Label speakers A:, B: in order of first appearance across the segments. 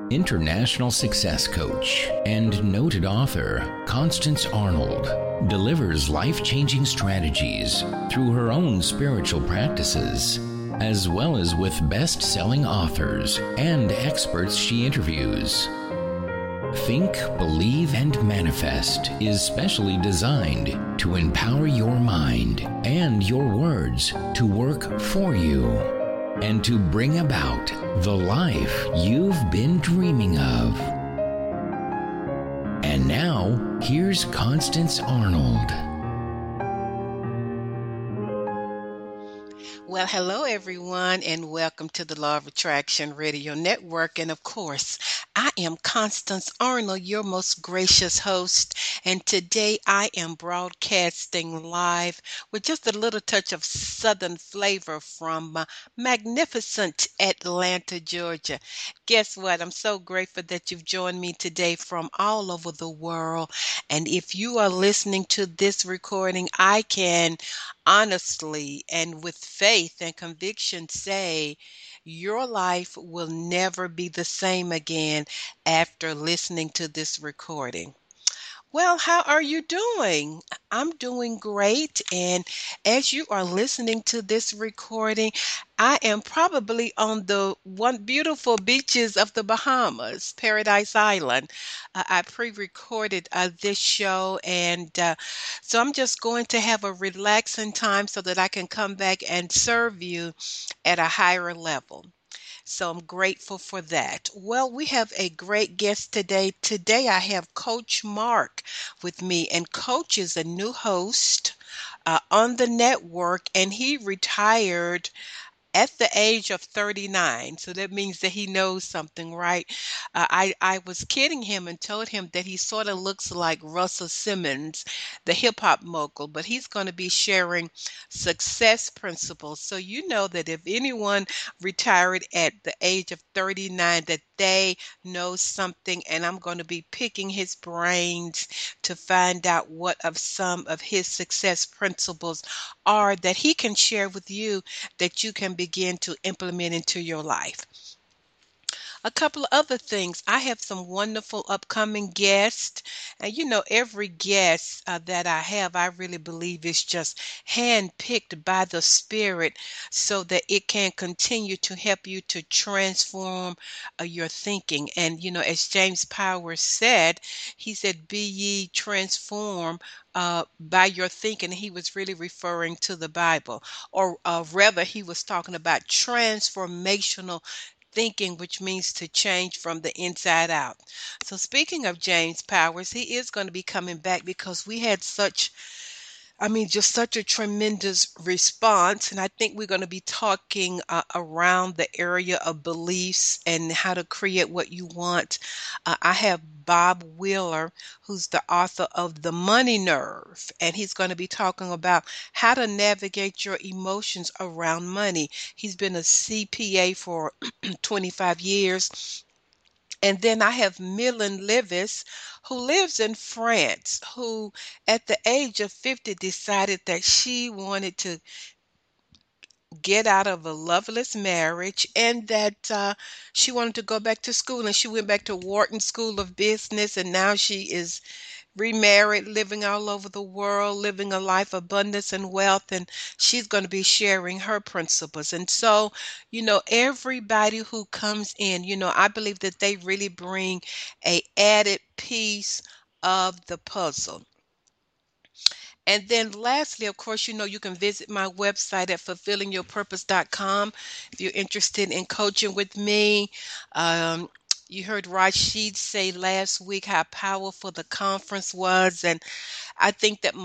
A: International success coach and noted author Constance Arnold delivers life-changing strategies through her own spiritual practices, as well as with best-selling authors and experts she interviews. Think, Believe, and Manifest is specially designed to empower your mind and your words to work for you and to bring about the life you've been dreaming of. And now, here's Constance Arnold.
B: Well, hello everyone, and welcome to the Law of Attraction Radio Network. And of course, I am Constance Arnold, your most gracious host. And today I am broadcasting live with just a little touch of Southern flavor from magnificent Atlanta, Georgia. Guess what? I'm so grateful that you've joined me today from all over the world. And if you are listening to this recording, I can honestly and with faith and conviction say your life will never be the same again after listening to this recording. Well, how are you doing? I'm doing great. And as you are listening to this recording, I am probably on the one beautiful beaches of the Bahamas, Paradise Island. I pre-recorded this show, and so I'm just going to have a relaxing time so that I can come back and serve you at a higher level. So I'm grateful for that. Well, we have a great guest today. Today I have Coach Mark with me, and Coach is a new host on the network, and he retired at the age of 39. So that means that he knows something, right? I was kidding him and told him that he sort of looks like Russell Simmons, the hip hop mogul, but he's going to be sharing success principles. So you know that if anyone retired at the age of 39, that they know something, and I'm going to be picking his brains to find out what of some of his success principles are that he can share with you that you can begin to implement into your life. A couple of other things. I have some wonderful upcoming guests. And you know, every guest that I have, I really believe is just handpicked by the Spirit so that it can continue to help you to transform your thinking. And, you know, as James Powers said, he said, be ye transformed by your thinking. He was really referring to the Bible, or rather, he was talking about transformational thinking, which means to change from the inside out. So speaking of James Powers, he is going to be coming back because we had just such a tremendous response. And I think we're going to be talking around the area of beliefs and how to create what you want. I have Bob Wheeler, who's the author of The Money Nerve, and he's going to be talking about how to navigate your emotions around money. He's been a CPA for 25 years. And then I have Milan Levis, who lives in France, who at the age of 50 decided that she wanted to get out of a loveless marriage, and that she wanted to go back to school. And she went back to Wharton School of Business, and now she is remarried, living all over the world, living a life of abundance and wealth, and she's going to be sharing her principles. And so, you know, everybody who comes in, you know, I believe that they really bring a added piece of the puzzle. And then lastly, of course, you know, you can visit my website at fulfillingyourpurpose.com if you're interested in coaching with me. You heard Rashid say last week how powerful the conference was. And I think that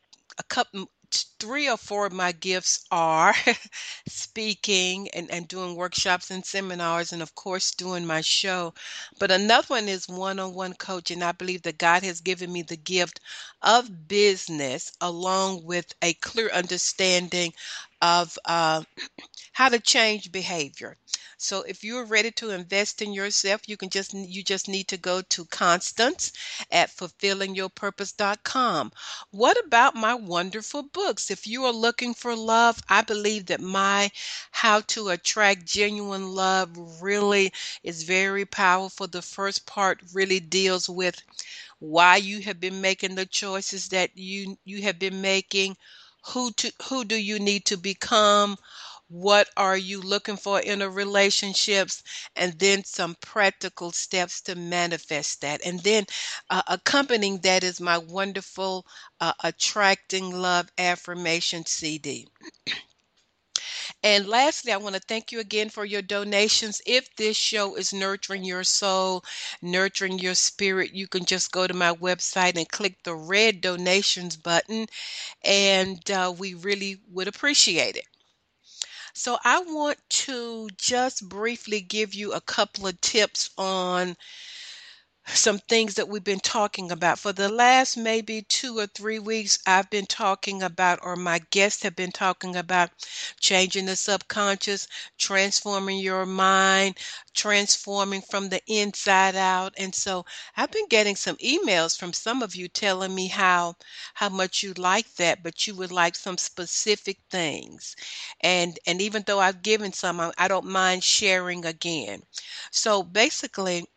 B: three or four of my gifts are speaking and doing workshops and seminars, and of course doing my show. But another one is one-on-one coaching. I believe that God has given me the gift of business along with a clear understanding of how to change behavior. So if you're ready to invest in yourself, you just need to go to Constance at fulfillingyourpurpose.com. What about my wonderful books? If you are looking for love, I believe that my How to Attract Genuine Love really is very powerful. The first part really deals with why you have been making the choices that you have been making, who do you need to become, what are you looking for in a relationships, and then some practical steps to manifest that. And then accompanying that is my wonderful Attracting Love Affirmation CD. And lastly, I want to thank you again for your donations. If this show is nurturing your soul, nurturing your spirit, you can just go to my website and click the red donations button, and we really would appreciate it. So I want to just briefly give you a couple of tips on some things that we've been talking about. For the last maybe 2 or 3 weeks, I've been talking about, or my guests have been talking about, changing the subconscious, transforming your mind, transforming from the inside out. And so I've been getting some emails from some of you telling me how much you like that, but you would like some specific things. And even though I've given some, I don't mind sharing again. So basically,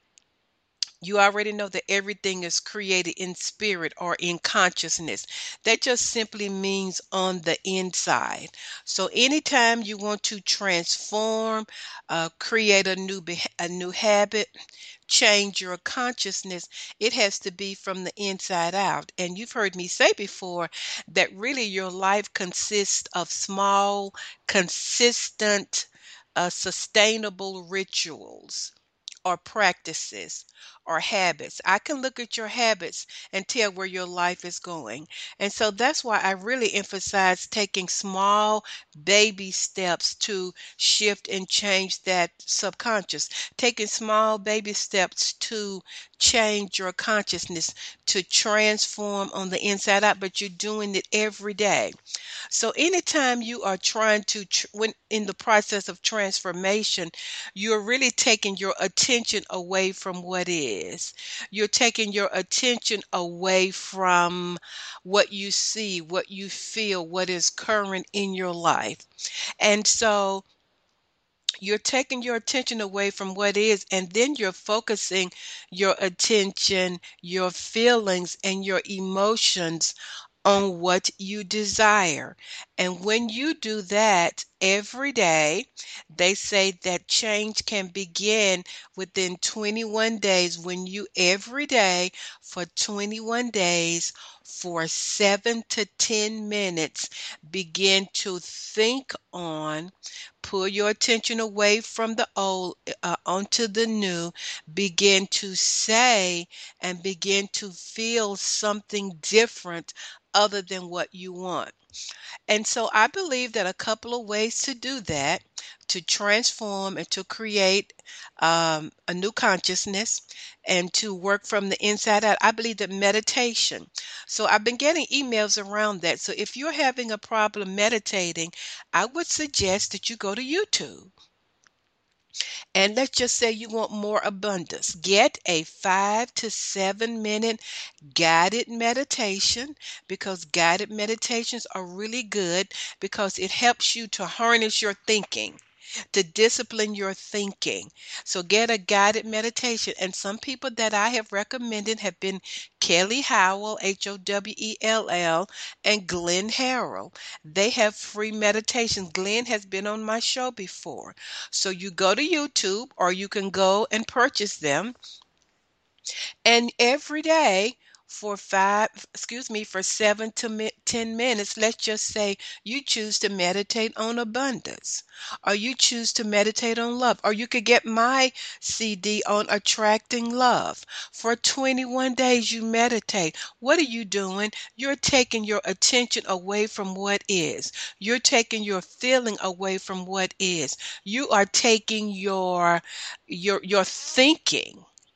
B: you already know that everything is created in spirit or in consciousness. That just simply means on the inside. So anytime you want to transform, create a new habit, change your consciousness, it has to be from the inside out. And you've heard me say before that really your life consists of small, consistent, sustainable rituals or practices or habits. I can look at your habits and tell where your life is going. And so that's why I really emphasize taking small baby steps to shift and change that subconscious, taking small baby steps to change your consciousness, to transform on the inside out, but you're doing it every day. So anytime you are trying to, when in the process of transformation, you're really taking your attention away from what is. You're taking your attention away from what you see, what you feel, what is current in your life. And so you're taking your attention away from what is, and then you're focusing your attention, your feelings, and your emotions on what you desire. And when you do that every day, they say that change can begin within 21 days when you every day for 21 days for 7 to 10 minutes begin to think on, pull your attention away from the old onto the new, begin to say and begin to feel something different other than what you want. And so I believe that a couple of ways to do that, to transform and to create a new consciousness and to work from the inside out, I believe that meditation. So I've been getting emails around that. So if you're having a problem meditating, I would suggest that you go to YouTube. And let's just say you want more abundance. Get a 5 to 7 minute guided meditation, because guided meditations are really good because it helps you to harness your thinking, to discipline your thinking. So get a guided meditation. And some people that I have recommended have been Kelly Howell, Howell, and Glenn Harrell. They have free meditations. Glenn has been on my show before. So you go to YouTube or you can go and purchase them. And every day for 7 to 10 minutes, let's just say you choose to meditate on abundance, or you choose to meditate on love, or you could get my CD on attracting love. For 21 days, you meditate. What are you doing? You're taking your attention away from what is. You're taking your feeling away from what is. You are taking your thinking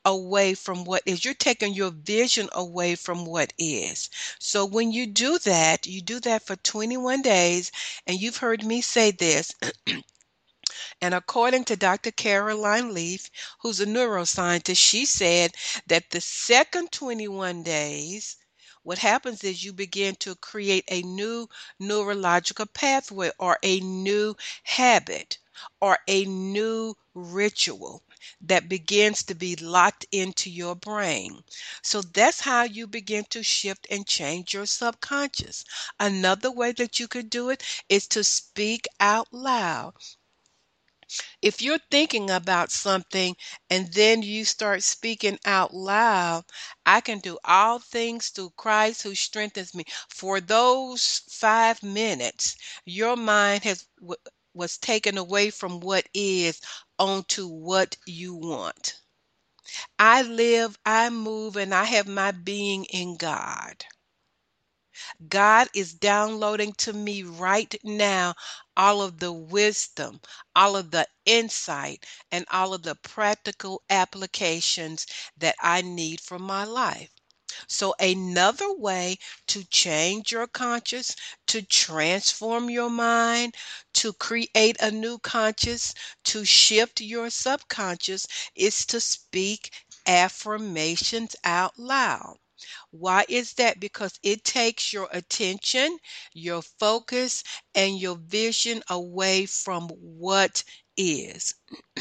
B: away from what is. You're taking your vision away from what is. So when you do that for 21 days, and you've heard me say this, and according to Dr. Caroline Leaf, who's a neuroscientist, she said that the second 21 days, what happens is you begin to create a new neurological pathway or a new habit or a new ritual that begins to be locked into your brain. So that's how you begin to shift and change your subconscious. Another way that you could do it is to speak out loud. If you're thinking about something and then you start speaking out loud, I can do all things through Christ who strengthens me. For those 5 minutes, your mind was taken away from what is onto what you want. I live, I move, and I have my being in God. God is downloading to me right now all of the wisdom, all of the insight, and all of the practical applications that I need for my life. So another way to change your conscious, to transform your mind, to create a new conscious, to shift your subconscious is to speak affirmations out loud. Why is that? Because it takes your attention, your focus, and your vision away from what is.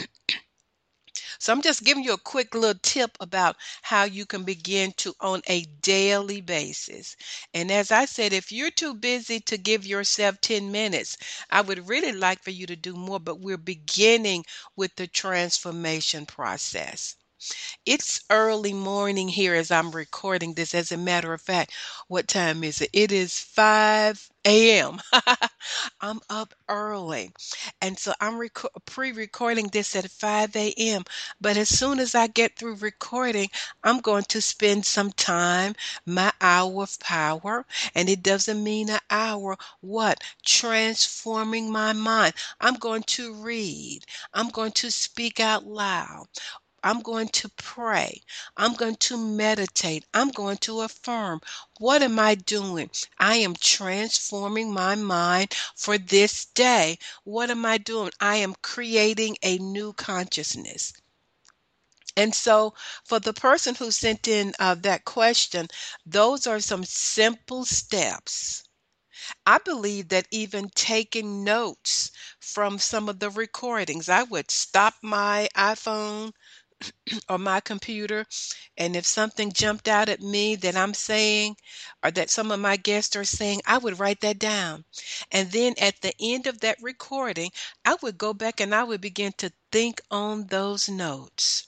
B: So I'm just giving you a quick little tip about how you can begin to on a daily basis. And as I said, if you're too busy to give yourself 10 minutes, I would really like for you to do more, but we're beginning with the transformation process. It's early morning here as I'm recording this. As a matter of fact, what time is it? It is 5 a.m. I'm up early. And so I'm pre-recording this at 5 a.m. But as soon as I get through recording, I'm going to spend some time, my hour of power. And it doesn't mean an hour. What? Transforming my mind. I'm going to read. I'm going to speak out loud. I'm going to pray. I'm going to meditate. I'm going to affirm. What am I doing? I am transforming my mind for this day. What am I doing? I am creating a new consciousness. And so for the person who sent in that question, those are some simple steps. I believe that even taking notes from some of the recordings, I would stop my iPhone or my computer, and if something jumped out at me that I'm saying or that some of my guests are saying, I would write that down. And then at the end of that recording, I would go back and I would begin to think on those notes.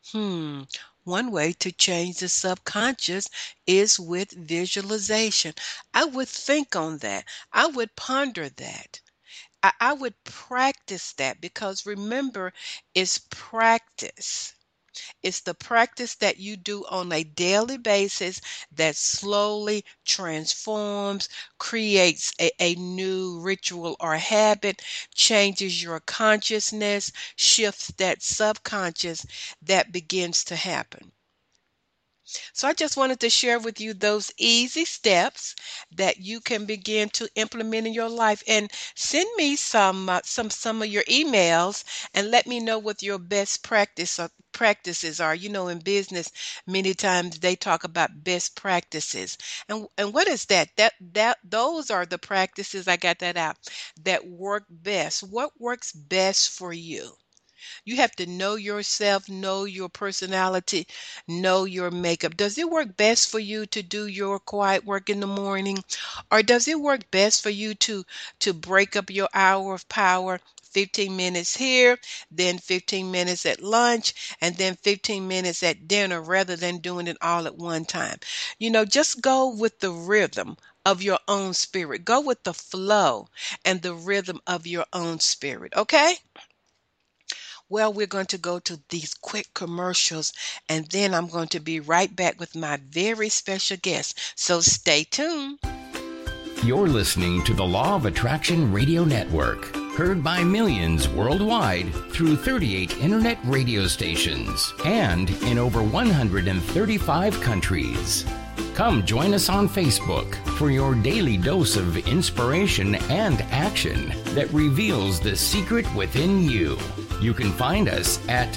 B: One way to change the subconscious is with visualization. I would think on that. I would ponder that. I would practice that, because remember, it's practice. It's the practice that you do on a daily basis that slowly transforms, creates a new ritual or habit, changes your consciousness, shifts that subconscious that begins to happen. So I just wanted to share with you those easy steps that you can begin to implement in your life. And send me some of your emails and let me know what your best practices are. You know, in business, many times they talk about best practices. And what is that? Those are the practices, I got that out, that work best. What works best for you? You have to know yourself, know your personality, know your makeup. Does it work best for you to do your quiet work in the morning? Or does it work best for you to break up your hour of power? 15 minutes here, then 15 minutes at lunch, and then 15 minutes at dinner, rather than doing it all at one time. You know, just go with the rhythm of your own spirit. Go with the flow and the rhythm of your own spirit, okay? Well, we're going to go to these quick commercials, and then I'm going to be right back with my very special guest. So stay tuned.
A: You're listening to the Law of Attraction Radio Network, heard by millions worldwide through 38 internet radio stations and in over 135 countries. Come join us on Facebook for your daily dose of inspiration and action that reveals the secret within you. You can find us at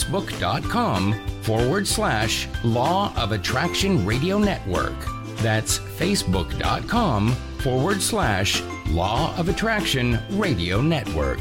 A: facebook.com/Law of Attraction Radio Network. That's facebook.com/Law of Attraction Radio Network.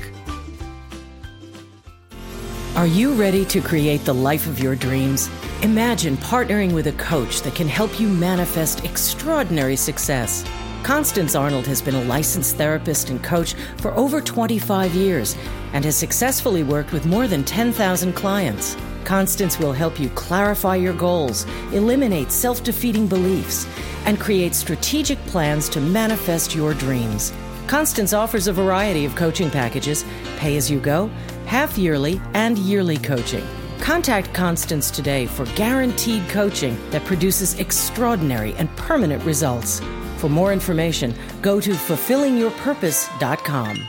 C: Are you ready to create the life of your dreams? Imagine partnering with a coach that can help you manifest extraordinary success. Constance Arnold has been a licensed therapist and coach for over 25 years and has successfully worked with more than 10,000 clients. Constance will help you clarify your goals, eliminate self-defeating beliefs, and create strategic plans to manifest your dreams. Constance offers a variety of coaching packages, pay-as-you-go, half-yearly, and yearly coaching. Contact Constance today for guaranteed coaching that produces extraordinary and permanent results. For more information, go to fulfillingyourpurpose.com.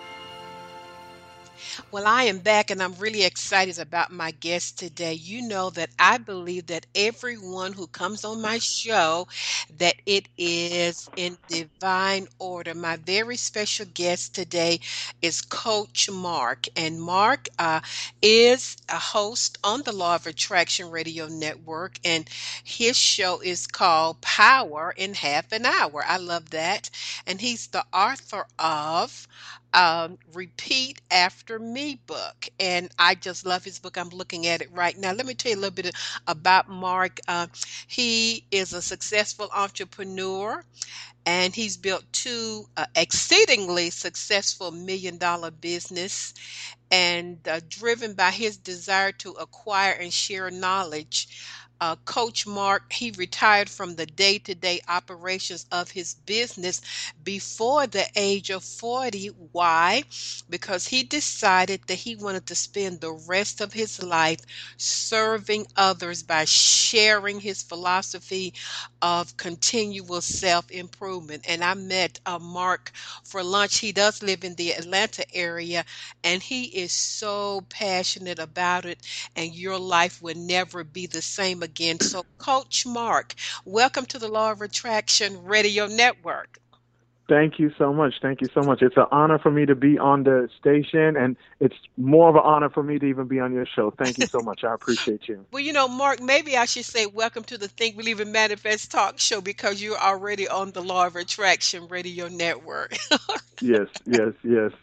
B: Well, I am back and I'm really excited about my guest today. You know that I believe that everyone who comes on my show, that it is in divine order. My very special guest today is Coach Mark. And Mark is a host on the Law of Attraction Radio Network. And his show is called Power in Half an Hour. I love that. And he's the author of Repeat After Me book. And I just love his book. I'm looking at it right now. Let me tell you a little bit about Mark. He is a successful entrepreneur, and he's built two exceedingly successful $1 million business, and driven by his desire to acquire and share knowledge. Coach Mark, he retired from the day-to-day operations of his business before the age of 40. Why? Because he decided that he wanted to spend the rest of his life serving others by sharing his philosophy of continual self-improvement. And I met Mark for lunch. He does live in the Atlanta area, and he is so passionate about it, and your life will never be the same again. So, Coach Mark, welcome to the Law of Attraction Radio Network.
D: Thank you so much. Thank you so much. It's an honor for me to be on the station, and it's more of an honor for me to even be on your show. Thank you so much. I appreciate you.
B: Well, you know, Mark, maybe I should say welcome to the Think, Believe, and Manifest talk show, because you're already on the Law of Attraction Radio Network.
D: Yes. Thank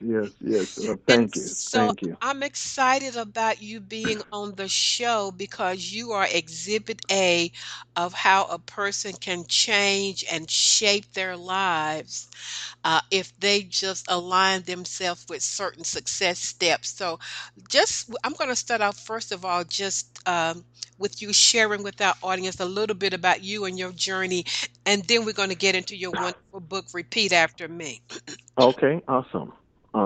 D: you.
B: So
D: Thank you.
B: I'm excited about you being on the show, because you are Exhibit A of how a person can change and shape their lives if they just align themselves with certain success steps. So I'm going to start off, first of all, just with you sharing with our audience a little bit about you and your journey, and then we're going to get into your wonderful book, Repeat After Me.
D: Okay, awesome.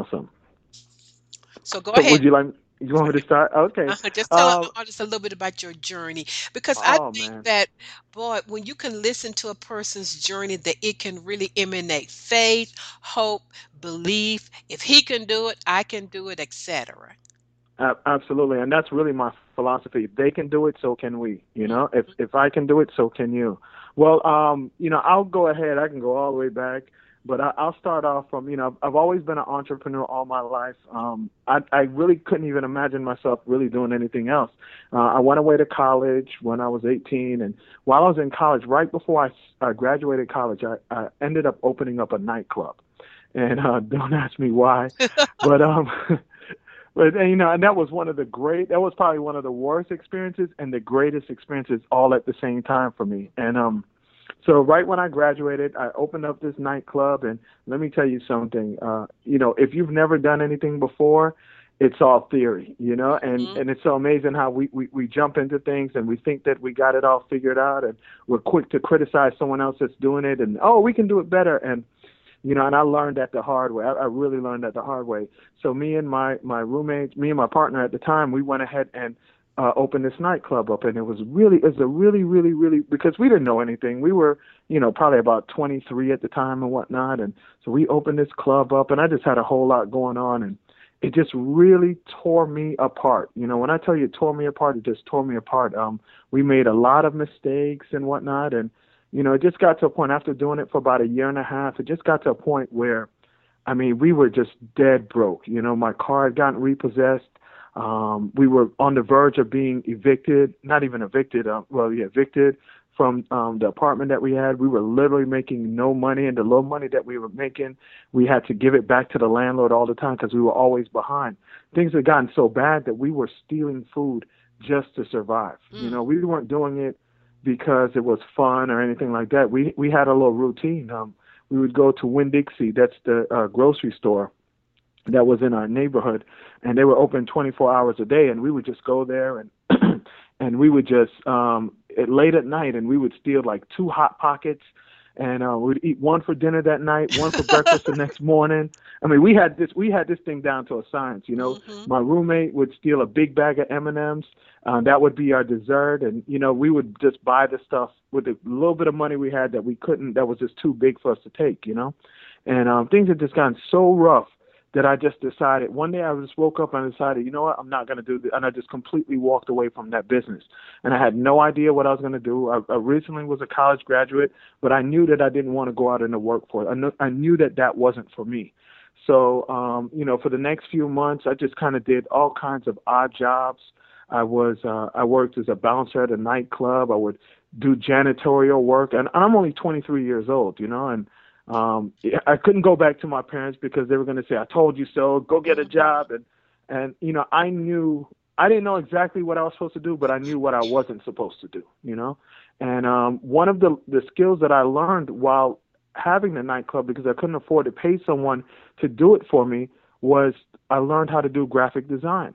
B: So go ahead.
D: You want me to start? Okay.
B: Just tell our audience a little bit about your journey, because I think that, boy, when you can listen to a person's journey, that it can really emanate faith, hope, belief. If he can do it, I can do it, etc.
D: Absolutely, and that's really my philosophy. If they can do it, so can we. You know, if I can do it, so can you. Well, I'll go ahead. I can go all the way back. But I'll start off from, I've always been an entrepreneur all my life. I really couldn't even imagine myself really doing anything else. I went away to college when I was 18. And while I was in college, right before I graduated college, I ended up opening up a nightclub. And don't ask me why. But, and that was that was probably one of the worst experiences and the greatest experiences all at the same time for me. And, so right when I graduated, I opened up this nightclub, and let me tell you something. If you've never done anything before, it's all theory, and it's so amazing how we jump into things and we think that we got it all figured out, and we're quick to criticize someone else that's doing it, and we can do it better. And and I learned that the hard way. I really learned that the hard way. So me and my roommates, me and my partner at the time, we went ahead and open this nightclub up, and it was a really, because we didn't know anything. We were, probably about 23 at the time and whatnot, and so we opened this club up, and I just had a whole lot going on, and it just really tore me apart. When I tell you it tore me apart, it just tore me apart. We made a lot of mistakes and whatnot, and it just got to a point after doing it for about a year and a half. It just got to a point where, we were just dead broke. My car had gotten repossessed. We were on the verge of being evicted, not even evicted, evicted from the apartment that we had. We were literally making no money, and the little money that we were making, we had to give it back to the landlord all the time because we were always behind. Things had gotten so bad that we were stealing food just to survive. We weren't doing it because it was fun or anything like that. We had a little routine. We would go to Winn-Dixie, that's the grocery store that was in our neighborhood, and they were open 24 hours a day, and we would just go there and and we would just late at night, and we would steal like 2 Hot Pockets, and we'd eat one for dinner that night, one for breakfast the next morning. We had this thing down to a science.
B: Mm-hmm.
D: My roommate would steal a big bag of M&Ms. That would be our dessert, and we would just buy the stuff with the little bit of money we had that was just too big for us to take. And things had just gotten so rough that I just decided, one day I just woke up and I decided, you know what, I'm not going to do this. And I just completely walked away from that business. And I had no idea what I was going to do. I originally was a college graduate, but I knew that I didn't want to go out in the workforce. I knew that wasn't for me. So, for the next few months, I just kind of did all kinds of odd jobs. I worked as a bouncer at a nightclub. I would do janitorial work. And I'm only 23 years old, and I couldn't go back to my parents because they were going to say, I told you so, go get a job. And I didn't know exactly what I was supposed to do, but I knew what I wasn't supposed to do, And one of the skills that I learned while having the nightclub, because I couldn't afford to pay someone to do it for me, was I learned how to do graphic design.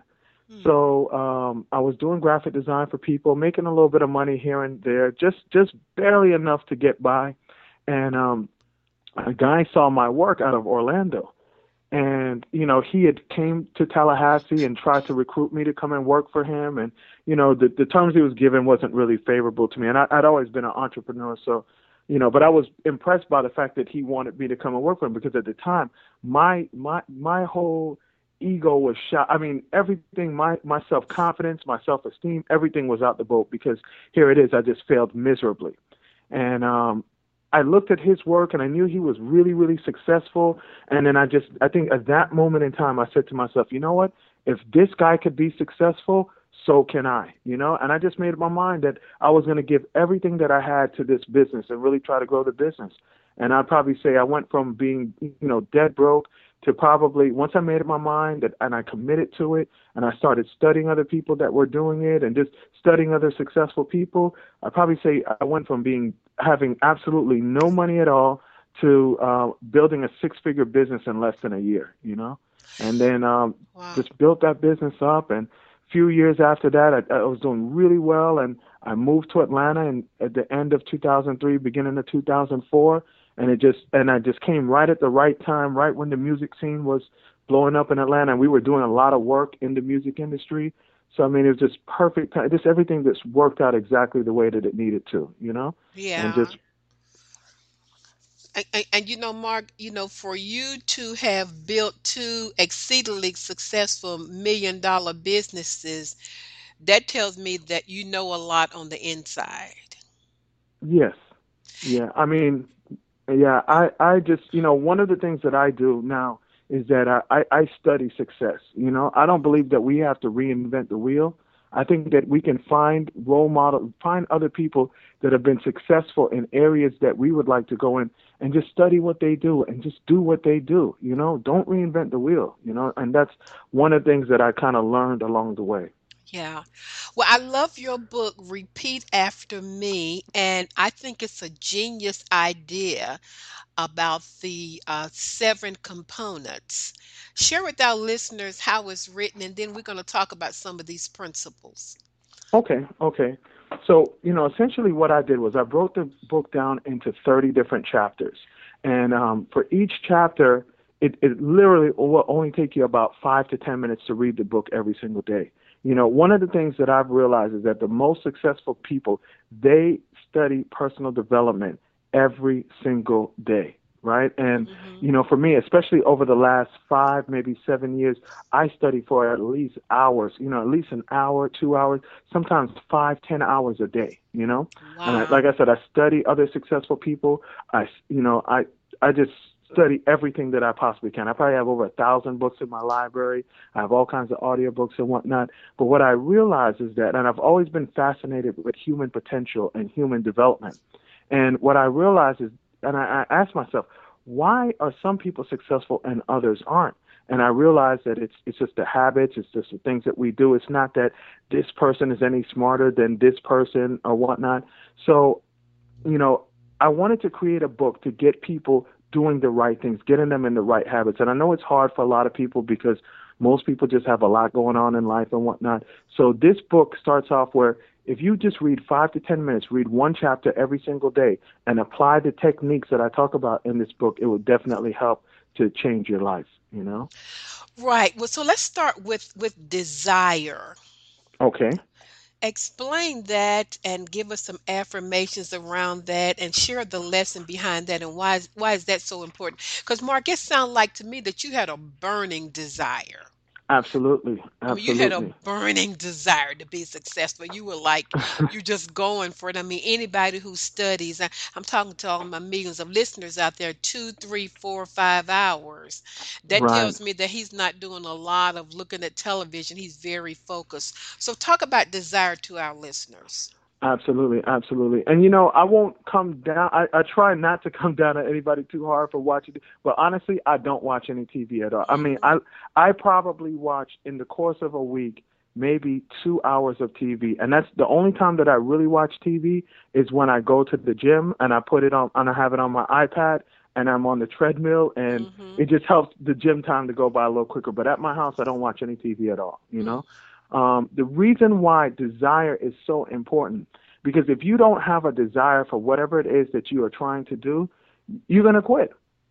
D: So I was doing graphic design for people, making a little bit of money here and there, just barely enough to get by. And a guy saw my work out of Orlando, and he had came to Tallahassee and tried to recruit me to come and work for him, and the terms he was given wasn't really favorable to me, and I'd always been an entrepreneur, so but I was impressed by the fact that he wanted me to come and work for him, because at the time my whole ego was shot. Everything, my self-confidence, my self-esteem, everything was out the boat, because here it is, I just failed miserably. And I looked at his work and I knew he was really, really successful. And then I think at that moment in time, I said to myself, you know what? If this guy could be successful, so can I, And I just made up my mind that I was going to give everything that I had to this business and really try to grow the business. And I'd probably say I went from being, dead broke to probably, once I made up my mind and I committed to it, and I started studying other people that were doing it and just studying other successful people, I'd probably say I went from having absolutely no money at all to building a 6-figure business in less than a year, And then just built that business up. And a few years after that, I was doing really well, and I moved to Atlanta at the end of 2003, beginning of 2004. And I just came right at the right time, right when the music scene was blowing up in Atlanta, and we were doing a lot of work in the music industry. So, it was just perfect time. Just everything just worked out exactly the way that it needed to,
B: Yeah.
D: And just.
B: And Mark, for you to have built 2 exceedingly successful $1 million businesses, that tells me that you know a lot on the inside.
D: Yes. Yeah. Yeah, I just, one of the things that I do now is that I study success. I don't believe that we have to reinvent the wheel. I think that we can find role models, find other people that have been successful in areas that we would like to go in, and just study what they do and just do what they do. Don't reinvent the wheel, and that's one of the things that I kind of learned along the way.
B: Yeah. Well, I love your book, Repeat After Me, and I think it's a genius idea about the 7 components. Share with our listeners how it's written, and then we're going to talk about some of these principles.
D: Okay. So, essentially what I did was I broke the book down into 30 different chapters. And for each chapter, it literally will only take you about 5 to 10 minutes to read the book every single day. One of the things that I've realized is that the most successful people, they study personal development every single day, right? And, for me, especially over the last 5, maybe 7 years, I study for at least hours, at least an hour, 2 hours, sometimes 5, 10 hours a day,
B: Wow.
D: And like I said, I study other successful people. I just study everything that I possibly can. I probably have over 1,000 books in my library. I have all kinds of audiobooks and whatnot. But what I realize is that, and I've always been fascinated with human potential and human development. And what I realize is, and I ask myself, why are some people successful and others aren't? And I realize that it's just the habits, it's just the things that we do. It's not that this person is any smarter than this person or whatnot. So, I wanted to create a book to get people doing the right things, getting them in the right habits. And I know it's hard for a lot of people because most people just have a lot going on in life and whatnot. So this book starts off where if you just read 5 to 10 minutes, read one chapter every single day, and apply the techniques that I talk about in this book, it will definitely help to change your life,
B: Right. Well, so let's start with desire.
D: Okay.
B: Explain that and give us some affirmations around that and share the lesson behind that and why is that so important? Because Mark, it sounds like to me that you had a burning desire.
D: Absolutely.
B: I mean, you had a
D: Absolutely.
B: burning desire to be successful. You were like, you just going for it. I mean, anybody who studies, I'm talking to all my millions of listeners out there, 2, 3, 4, 5 hours. That
D: Right.
B: tells me that he's not doing a lot of looking at television. He's very focused. So talk about desire to our listeners.
D: Absolutely, absolutely. And I won't come down. I try not to come down on anybody too hard for watching. But honestly, I don't watch any TV at all. I mean, I probably watch in the course of a week maybe 2 hours of TV, and that's the only time that I really watch TV is when I go to the gym and I put it on and I have it on my iPad and I'm on the treadmill, and it just helps the gym time to go by a little quicker. But at my house, I don't watch any TV at all. The reason why desire is so important, because if you don't have a desire for whatever it is that you are trying to do, you're going to quit.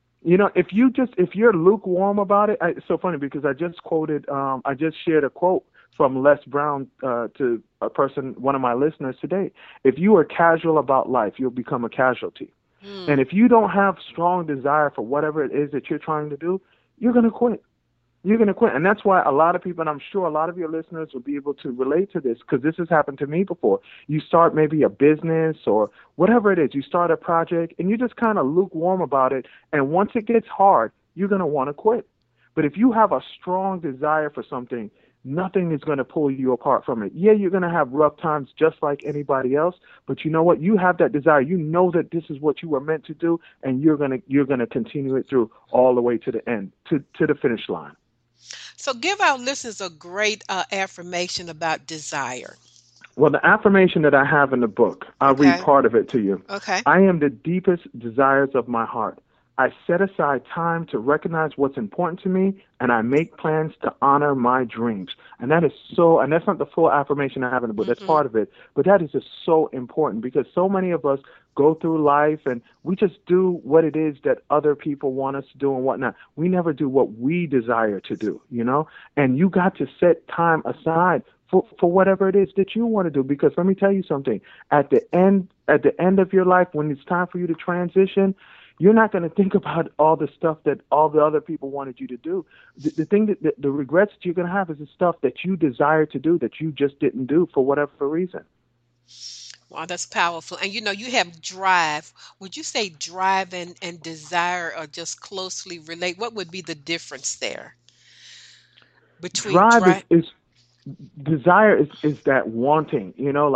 D: If you're lukewarm about it, it's so funny because I just shared a quote from Les Brown to one of my listeners today. If you are casual about life, you'll become a casualty. And if you don't have strong desire for whatever it is that you're trying to do, you're going to quit. You're going to quit. And that's why a lot of people, and I'm sure a lot of your listeners will be able to relate to this because this has happened to me before. You start maybe a business or whatever it is. You start a project and you're just kind of lukewarm about it. And once it gets hard, you're going to want to quit. But if you have a strong desire for something, nothing is going to pull you apart from it. Yeah, you're going to have rough times just like anybody else, but you know what? You have that desire. You know that this is what you were meant to do, and you're going to continue it through all the way to the end, to the finish line.
B: So give our listeners a great affirmation about desire.
D: Well, the affirmation that I have in the book, I'll read part of it to you.
B: Okay.
D: I am the deepest desires of my heart. I set aside time to recognize what's important to me, and I make plans to honor my dreams. And that's not the full affirmation I have in the book. That's part of it. But that is just so important because so many of us go through life and we just do what it is that other people want us to do and whatnot. We never do what we desire to do, and you got to set time aside for whatever it is that you want to do. Because let me tell you something, at the end of your life, when it's time for you to transition, you're not going to think about all the stuff that all the other people wanted you to do. The thing the regrets that you're going to have is the stuff that you desire to do that you just didn't do for whatever reason.
B: Wow, that's powerful. And you have drive. Would you say drive and desire are just closely related? What would be the difference there between
D: drive? Is desire is that wanting,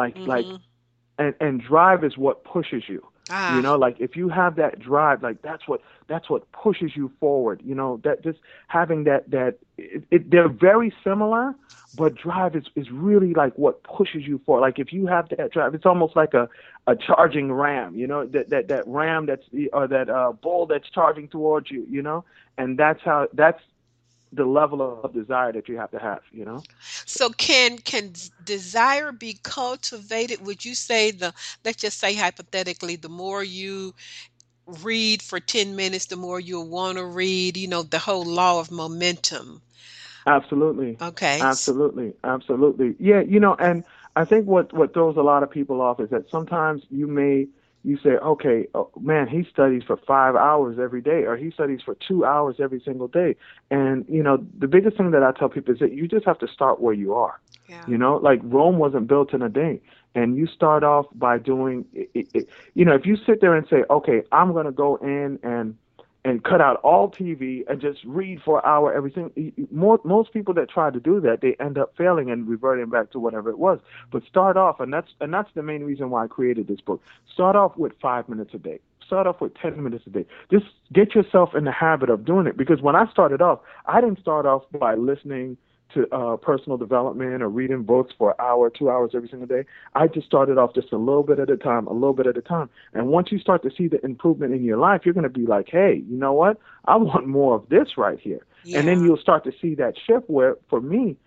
D: and drive is what pushes you. Like if you have that drive, like that's what pushes you forward. That just having that they're very similar, but drive is really like what pushes you forward. Like if you have that drive, it's almost like a charging ram. That ram or that bull that's charging towards you. And that's the level of desire that you have to have.
B: So can desire be cultivated? Would you say let's just say hypothetically, the more you read for 10 minutes, the more you'll want to read, the whole law of momentum.
D: Absolutely.
B: Okay.
D: Absolutely. Absolutely. Yeah, and I think what throws a lot of people off is that sometimes you say, okay, oh, man, he studies for 5 hours every day, or he studies for 2 hours every single day. And, the biggest thing that I tell people is that you just have to start where you are.
B: Yeah.
D: Like Rome wasn't built in a day. And you start off by doing it. If you sit there and say, okay, I'm going to go in and cut out all TV and just read for an hour every single. Most people that try to do that, they end up failing and reverting back to whatever it was. But start off, and that's the main reason why I created this book. Start off with 5 minutes a day. Start off with 10 minutes a day. Just get yourself in the habit of doing it. Because when I started off, I didn't start off by listening to personal development or reading books for an hour, 2 hours every single day. I just started off just a little bit at a time, a little bit at a time. And once you start to see the improvement in your life, you're going to be like, hey, you know what? I want more of this right here.
B: Yeah.
D: And then you'll start to see that shift where, for me,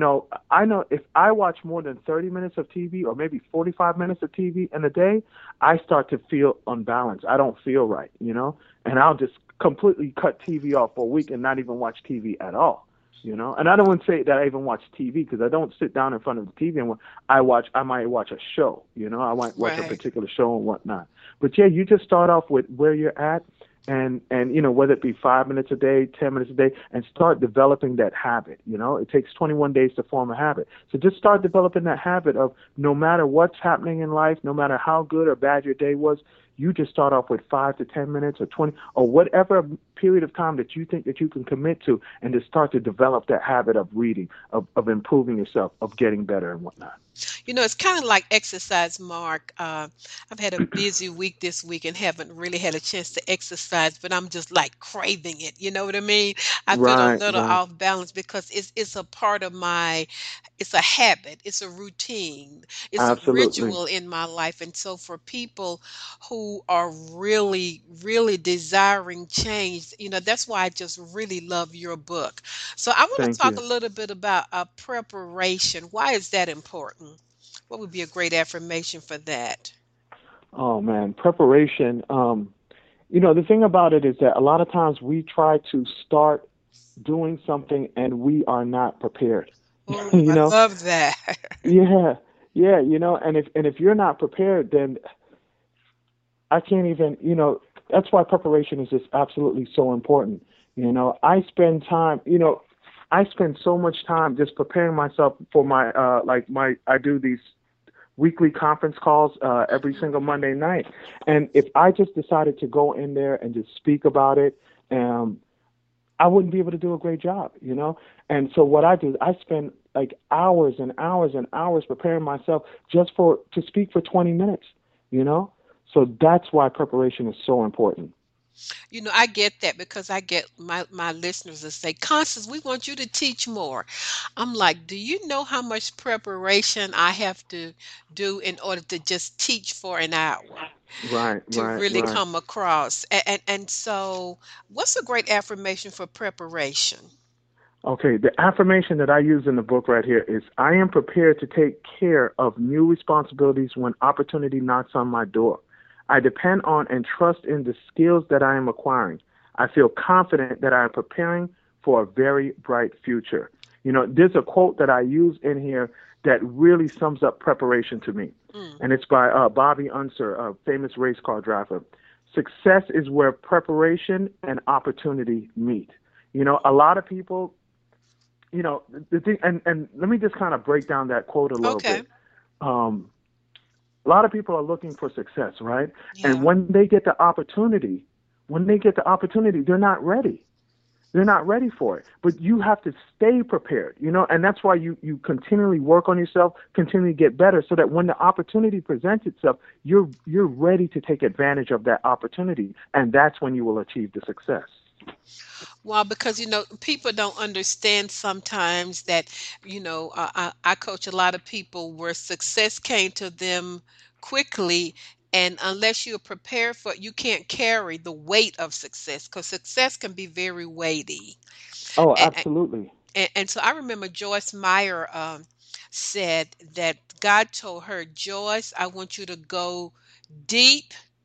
D: I know if I watch more than 30 minutes of TV or maybe 45 minutes of TV in a day, I start to feel unbalanced. I don't feel right, and I'll just completely cut TV off for a week and not even watch TV at all. And I don't want to say that I even watch TV, because I don't sit down in front of the TV and I might watch a show, I might watch a particular show and whatnot. But yeah, you just start off with where you're at and whether it be 5 minutes a day, 10 minutes a day, and start developing that habit. It takes 21 days to form a habit. So just start developing that habit of, no matter what's happening in life, no matter how good or bad your day was, you just start off with 5 to 10 minutes or 20 or whatever period of time that you think that you can commit to, and to start to develop that habit of reading, of improving yourself, of getting better and whatnot.
B: It's kind of like exercise, Mark. I've had a busy week this week and haven't really had a chance to exercise, but I'm just like craving it. You know what I mean? I feel a little off balance because it's a part of it's a habit, it's a routine, it's
D: Absolutely.
B: a ritual in my life. And so for people who are really, really desiring change, that's why I just really love your book. So I want to
D: Thank
B: talk
D: you.
B: a little bit about preparation. Why is that important? What would be a great affirmation for that?
D: Oh man, preparation. The thing about it is that a lot of times we try to start doing something and we are not prepared.
B: Oh,
D: you
B: I
D: know,
B: love that.
D: yeah, yeah. And if you're not prepared, then I can't even. That's why preparation is just absolutely so important. I spend time. I spend so much time just preparing myself for my I do these weekly conference calls every single Monday night. And if I just decided to go in there and just speak about it, I wouldn't be able to do a great job, And so what I do is I spend like hours and hours and hours preparing myself just to speak for 20 minutes, So that's why preparation is so important.
B: I get that because I get my listeners that say, Constance, we want you to teach more. I'm like, do you know how much preparation I have to do in order to just teach for an hour
D: Right,
B: to
D: right,
B: really
D: right.
B: come across? And so, what's a great affirmation for preparation?
D: Okay, the affirmation that I use in the book right here is, I am prepared to take care of new responsibilities when opportunity knocks on my door. I depend on and trust in the skills that I am acquiring. I feel confident that I am preparing for a very bright future. There's a quote that I use in here that really sums up preparation to me. And it's by Bobby Unser, a famous race car driver. Success is where preparation and opportunity meet. A lot of people, the thing, and let me just kind of break down that quote a little
B: Okay.
D: bit. A lot of people are looking for success, right?
B: Yeah.
D: And when they get the opportunity, they're not ready. They're not ready for it. But you have to stay prepared, and that's why you continually work on yourself, continually get better, so that when the opportunity presents itself, you're ready to take advantage of that opportunity, and that's when you will achieve the success.
B: Well, because people don't understand sometimes that I coach a lot of people where success came to them quickly, and unless you're prepared for it, you can't carry the weight of success because success can be very weighty.
D: Oh,
B: And,
D: absolutely.
B: and so I remember Joyce Meyer said that God told her, Joyce, I want you to go deep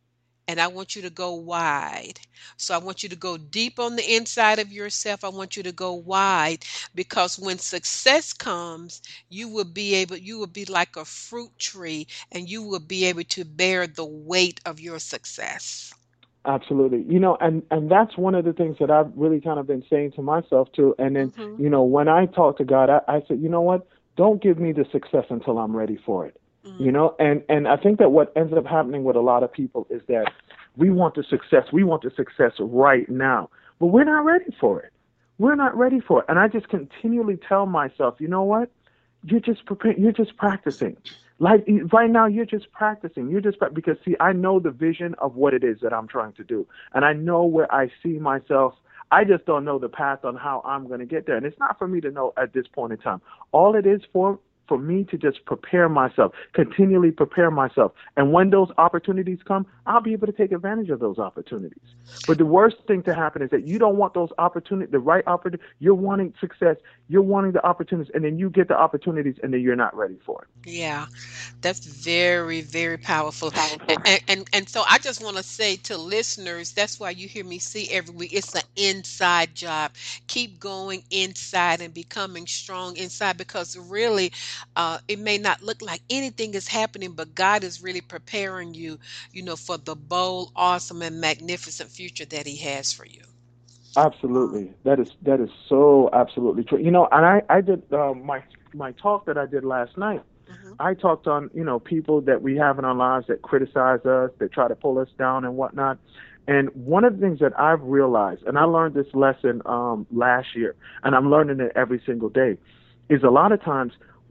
B: and I want you to go wide. So I want you to go deep on the inside of yourself. I want you to go wide, because when success comes, you will be like a fruit tree, and you will be able to bear the weight of your success.
D: Absolutely. And that's one of the things that I've really kind of been saying to myself too. And then,
B: Hmm.
D: when I talk to God, I said, you know what? Don't give me the success until I'm ready for it. And I think that what ends up happening with a lot of people is that we want the success. We want the success right now, but we're not ready for it. We're not ready for it. And I just continually tell myself, you know what? You're just preparing. You're just practicing. Like right now, you're just practicing. Because see, I know the vision of what it is that I'm trying to do, and I know where I see myself. I just don't know the path on how I'm going to get there, and it's not for me to know at this point in time. All it is for me to just prepare myself, continually prepare myself, and when those opportunities come, I'll be able to take advantage of those opportunities. But the worst thing to happen is that you don't want those opportunities, the right opportunity. You're wanting success, you're wanting the opportunities, and then you get the opportunities, and then you're not ready for it.
B: Yeah, that's very, very powerful. And so I just want to say to listeners, that's why you hear me say every week, it's an inside job. Keep going inside and becoming strong inside, because really, it may not look like anything is happening, but God is really preparing you, for the bold, awesome, and magnificent future that He has for you.
D: Absolutely, that is so absolutely true. And I did my talk that I did last night.
B: Hmm.
D: I talked on, people that we have in our lives that criticize us, that try to pull us down and whatnot. And one of the things that I've realized, and I learned this lesson last year, and I'm learning it every single day, is a lot of times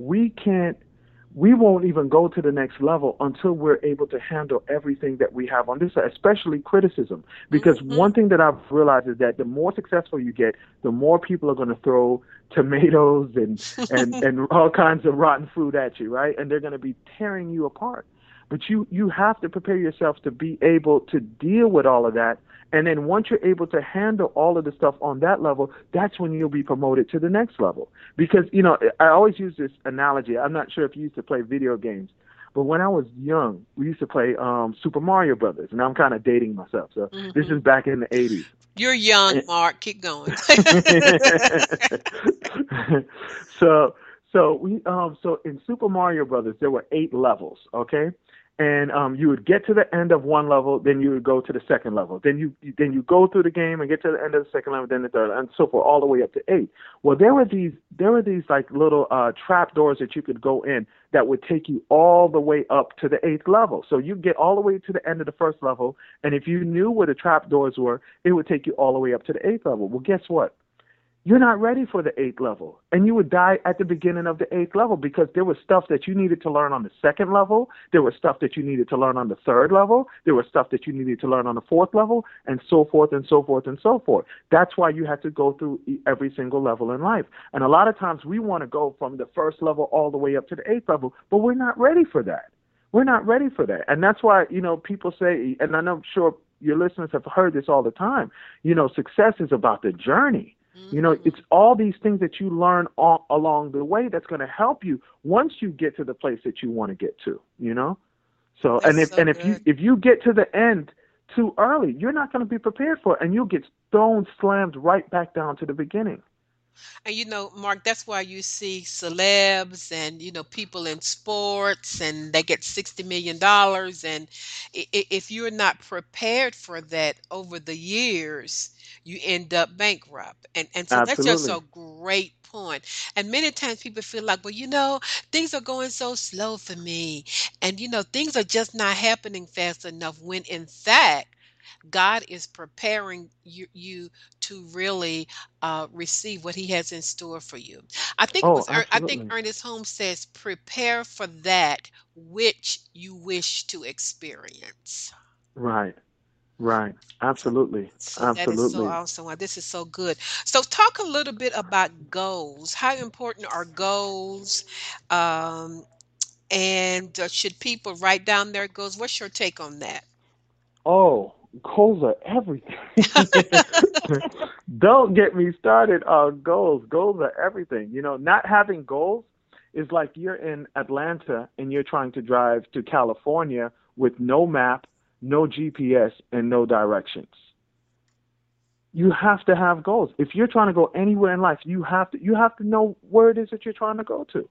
D: we won't even go to the next level until we're able to handle everything that we have on this side, especially criticism. Because
B: Hmm.
D: one thing that I've realized is that the more successful you get, the more people are going to throw tomatoes and all kinds of rotten fruit at you, right? And they're going to be tearing you apart. But you have to prepare yourself to be able to deal with all of that. And then once you're able to handle all of the stuff on that level, that's when you'll be promoted to the next level. Because, I always use this analogy. I'm not sure if you used to play video games, but when I was young, we used to play Super Mario Brothers. And I'm kind of dating myself. So this
B: Hmm.
D: is back in the 80s.
B: You're young, Mark. Keep going.
D: so so in Super Mario Brothers there were 8 levels, okay? And you would get to the end of one level, then you would go to the second level. Then you go through the game and get to the end of the second level, then the third, and so forth, all the way up to 8. Well, there were these like little trap doors that you could go in that would take you all the way up to the 8th level. So you get all the way to the end of the first level, and if you knew where the trap doors were, it would take you all the way up to the 8th level. Well, guess what? You're not ready for the 8th level. And you would die at the beginning of the 8th level because there was stuff that you needed to learn on the 2nd level. There was stuff that you needed to learn on the 3rd level. There was stuff that you needed to learn on the 4th level, and so forth and so forth and so forth. That's why you had to go through every single level in life. And a lot of times we want to go from the 1st level all the way up to the 8th level, but we're not ready for that. We're not ready for that. And that's why, people say, and I'm sure your listeners have heard this all the time, success is about the journey.
B: Hmm.
D: It's all these things that you learn along the way that's going to help you once you get to the place that you want to get to. So,
B: That's
D: if
B: so
D: and
B: good.
D: if you get to the end too early, you're not going to be prepared for it, and you'll get slammed right back down to the beginning.
B: And Mark, that's why you see celebs and people in sports, and they get $60 million. And if you're not prepared for that over the years, you end up bankrupt. And so that's just
D: Absolutely.
B: a great point. And many times people feel like, well, things are going so slow for me, and things are just not happening fast enough. When in fact, God is preparing you to really receive what He has in store for you.
D: Oh,
B: I think
D: absolutely.
B: Ernest Holmes says, "Prepare for that which you wish to experience."
D: Right. Right.
B: So,
D: Absolutely.
B: so that is so
D: Absolutely.
B: awesome. Wow, this is so good. So, talk a little bit about goals. How important are goals? Um, and should people write down their goals? What's your take on that?
D: Oh, goals are everything. Don't get me started on goals. Goals are everything. Not having goals is like you're in Atlanta and you're trying to drive to California with no map, no GPS, and no directions. You have to have goals. If you're trying to go anywhere in life, you have to know where it is that you're trying to go to.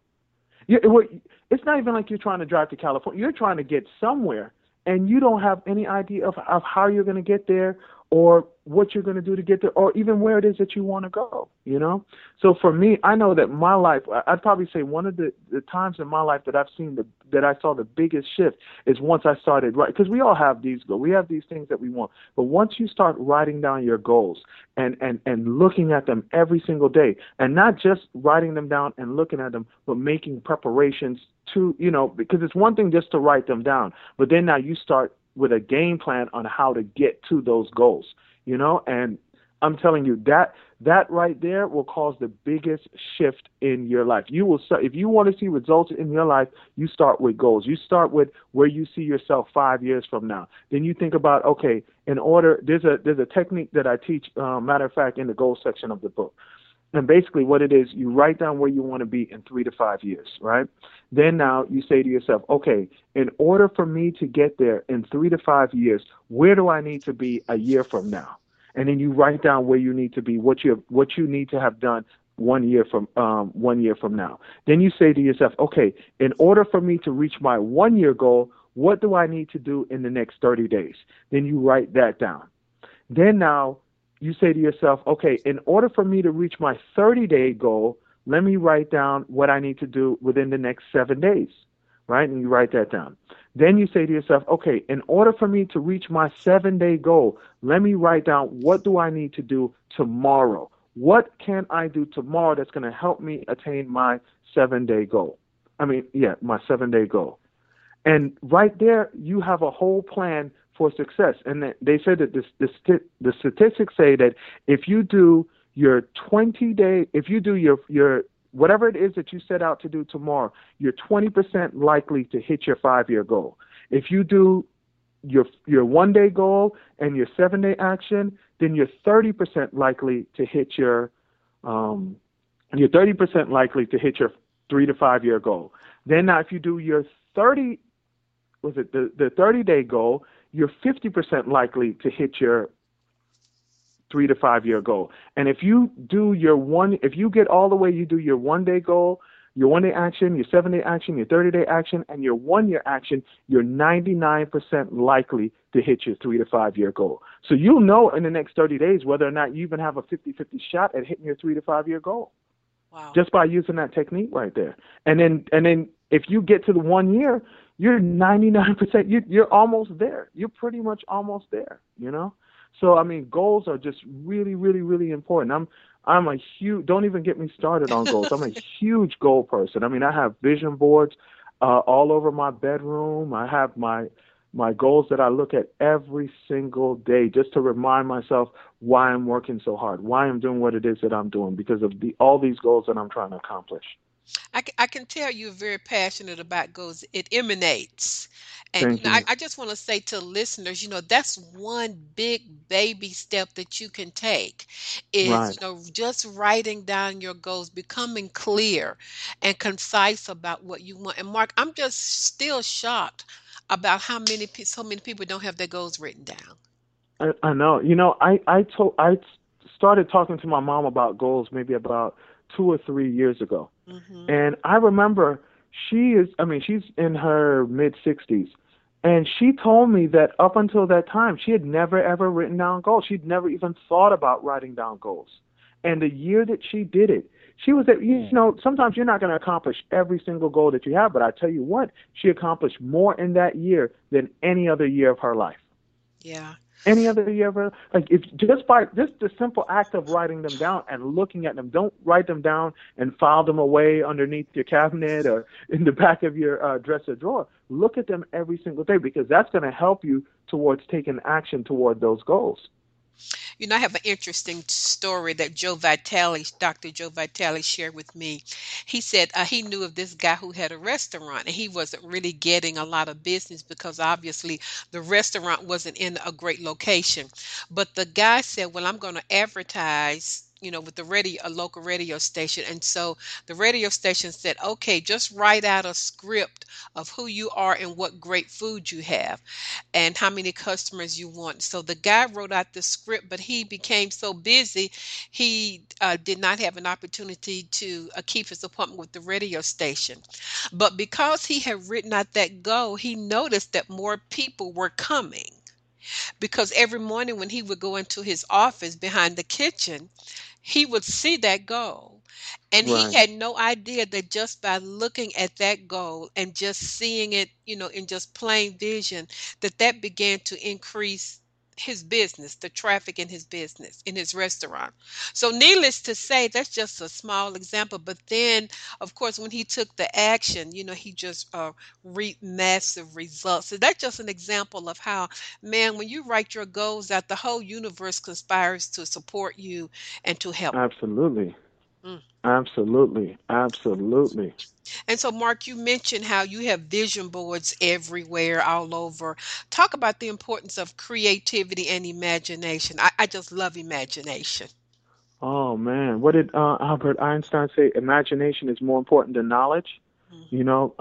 D: It's not even like you're trying to drive to California. You're trying to get somewhere, and you don't have any idea of how you're going to get there, or what you're going to do to get there, or even where it is that you want to go, So for me, I know that my life, I'd probably say one of the times in my life that that I saw the biggest shift is once I started writing, because we all have these goals. We have these things that we want. But once you start writing down your goals and looking at them every single day, and not just writing them down and looking at them, but making preparations to, because it's one thing just to write them down, but then now you start with a game plan on how to get to those goals, and I'm telling you that right there will cause the biggest shift in your life. You will start, if you want to see results in your life, you start with goals. You start with where you see yourself 5 years from now. Then you think about, okay, there's a technique that I teach, matter of fact, in the goals section of the book. And basically what it is, you write down where you want to be in 3 to 5 years, right? Then now you say to yourself, okay, in order for me to get there in 3 to 5 years, where do I need to be a year from now? And then you write down where you need to be, what you need to have done 1 year from now. Then you say to yourself, okay, in order for me to reach my 1 year goal, what do I need to do in the next 30 days? Then you write that down. Then now you say to yourself, okay, in order for me to reach my 30-day goal, let me write down what I need to do within the next 7 days, right? And you write that down. Then you say to yourself, okay, in order for me to reach my 7-day goal, let me write down what do I need to do tomorrow? What can I do tomorrow that's going to help me attain my 7-day goal? My 7-day goal. And right there, you have a whole plan for success. And they said that the statistics say that if you do your 20-day, if you do your whatever it is that you set out to do tomorrow, you're 20% likely to hit your 5-year goal. If you do your 1-day goal and your 7-day action, then you're 30% likely to hit your 30% likely to hit your 3 to 5 year goal. Then now if you do your the 30-day goal, you're 50% likely to hit your 3 to 5 year goal. And if you do if you get all the way, you do your 1-day goal, your 1-day action, your 7-day action, your 30-day action, and your 1-year action, you're 99% likely to hit your 3 to 5 year goal. So you'll know in the next 30 days whether or not you even have a 50-50 shot at hitting your 3 to 5 year goal.
B: Wow.
D: Just by using that technique right there. And then if you get to the 1 year, you're 99%, you're almost there. You're pretty much almost there, So, goals are just really, really, really important. I'm a huge, don't even get me started on goals. I'm a huge goal person. I have vision boards all over my bedroom. I have my goals that I look at every single day just to remind myself why I'm working so hard, why I'm doing what it is that I'm doing, because of all these goals that I'm trying to accomplish.
B: I can tell you're very passionate about goals. It emanates. And
D: Thank you.
B: I just want to say to listeners, that's one big baby step that you can take is,
D: Right.
B: just writing down your goals, becoming clear and concise about what you want. And Mark, I'm just still shocked about how so many people don't have their goals written down.
D: I know. I started talking to my mom about goals maybe about 2 or 3 years ago.
B: Mm-hmm.
D: And I remember she's in her mid-60s. And she told me that up until that time, she had never, ever written down goals. She'd never even thought about writing down goals. And the year that she did it, she was sometimes you're not going to accomplish every single goal that you have. But I tell you what, she accomplished more in that year than any other year of her life.
B: Yeah.
D: Any other year ever, if just by just the simple act of writing them down and looking at them, don't write them down and file them away underneath your cabinet or in the back of your dresser drawer. Look at them every single day, because that's going to help you towards taking action toward those goals.
B: I have an interesting story that Dr. Joe Vitale shared with me. He said he knew of this guy who had a restaurant, and he wasn't really getting a lot of business because obviously the restaurant wasn't in a great location. But the guy said, well, I'm going to advertise with the a local radio station. And so the radio station said, okay, just write out a script of who you are and what great food you have and how many customers you want. So the guy wrote out the script, but he became so busy, he did not have an opportunity to keep his appointment with the radio station. But because he had written out that goal, he noticed that more people were coming because every morning when he would go into his office behind the kitchen, he would see that goal. And he
D: Right.
B: had no idea that just by looking at that goal and just seeing it, in just plain vision, that began to increase his business, the traffic in his business, in his restaurant. So needless to say, that's just a small example. But then, of course, when he took the action, he just reaped massive results. So that's just an example of how, man, when you write your goals out, the whole universe conspires to support you and to help.
D: Absolutely.
B: Mm.
D: Absolutely. Absolutely.
B: And so, Mark, you mentioned how you have vision boards everywhere, all over. Talk about the importance of creativity and imagination. I just love imagination.
D: Oh man, what did Albert Einstein say? Imagination is more important than knowledge. You
B: Mhm.
D: know,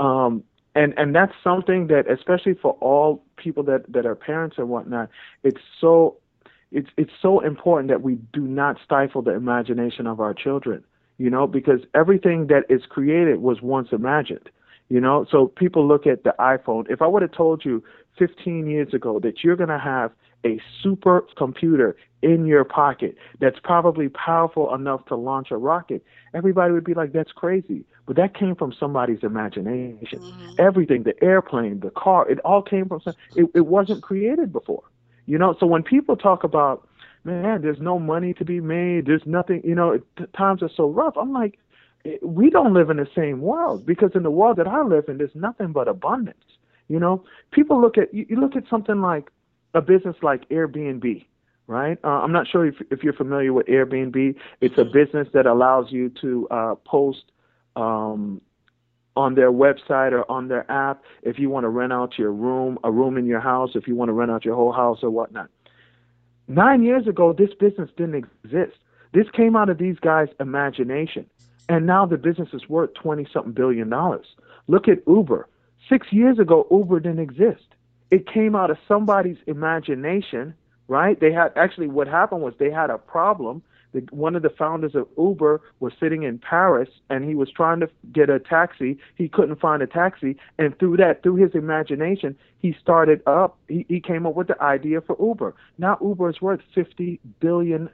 D: and that's something that, especially for all people that are parents and whatnot, it's so it's so important that we do not stifle the imagination of our children. Because everything that is created was once imagined. So people look at the iPhone. If I would have told you 15 years ago that you're going to have a super computer in your pocket that's probably powerful enough to launch a rocket, everybody would be like, that's crazy. But that came from somebody's imagination.
B: Mhm.
D: Everything, the airplane, the car, it all came from it wasn't created before. So when people talk about, man, there's no money to be made, there's nothing, times are so rough, I'm like, we don't live in the same world, because in the world that I live in, there's nothing but abundance. People look at, you look at something like a business like Airbnb, right? I'm not sure if you're familiar with Airbnb. It's a
B: Mhm.
D: business that allows you to post um, on their website or on their app if you want to rent out your room, a room in your house, if you want to rent out your whole house or whatnot. 9 years ago, this business didn't exist. This came out of these guys' imagination. And now the business is worth 20 something billion dollars. Look at Uber. 6 years ago, Uber didn't exist. It came out of somebody's imagination, right? What happened was they had a problem. One of the founders of Uber was sitting in Paris and he was trying to get a taxi. He couldn't find a taxi. And through his imagination, he came up with the idea for Uber. Now Uber is worth $50 billion.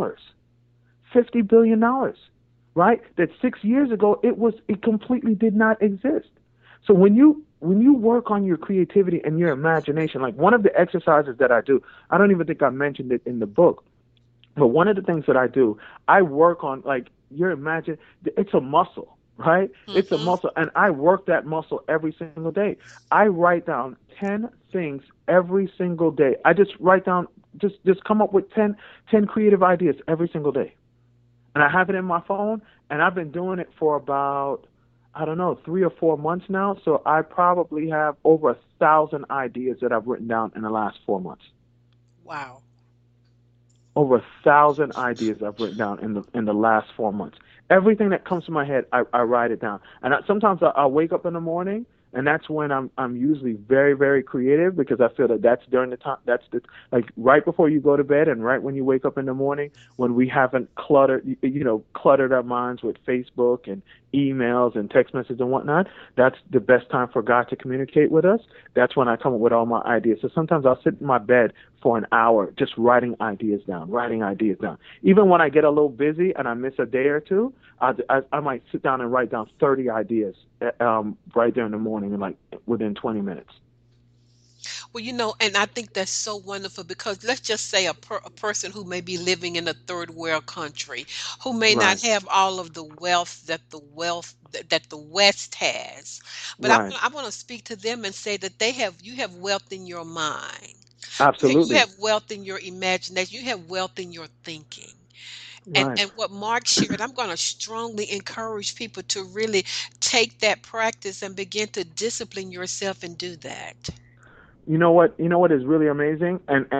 D: $50 billion, right? That 6 years ago, it completely did not exist. So when you work on your creativity and your imagination, like one of the exercises that I do, I don't even think I mentioned it in the book, but one of the things that I do, I work on, like, it's a muscle, right? It's a
B: Mhm.
D: muscle, and I work that muscle every single day. I write down 10 things every single day. I just write down, just come up with 10 creative ideas every single day. And I have it in my phone, and I've been doing it for about, I don't know, 3 or 4 months now. So I probably have over 1,000 ideas that I've written down in the last 4 months.
B: Wow.
D: Over 1,000 ideas I've written down in the last 4 months. Everything that comes to my head, I write it down. And sometimes I'll wake up in the morning, and that's when I'm usually very, very creative, because I feel that that's during the time, like right before you go to bed and right when you wake up in the morning, when we haven't cluttered our minds with Facebook and emails and text messages and whatnot. That's the best time for God to communicate with us. That's when I come up with all my ideas. So sometimes I'll sit in my bed for an hour just writing ideas down. Even when I get a little busy and I miss a day or two, I might sit down and write down 30 ideas right there in the morning, and like within 20 minutes.
B: Well, and I think that's so wonderful because let's just say a person who may be living in a third world country, who may not
D: Right,
B: have all of the wealth that the West has, but
D: right.
B: I want to speak to them and say that you have wealth in your mind. You
D: Absolutely.
B: have wealth in your imagination. You have wealth in your thinking. And
D: Right.
B: and what Mark shared, I'm going to strongly encourage people to really take that practice and begin to discipline yourself and do that.
D: You know what is really amazing? And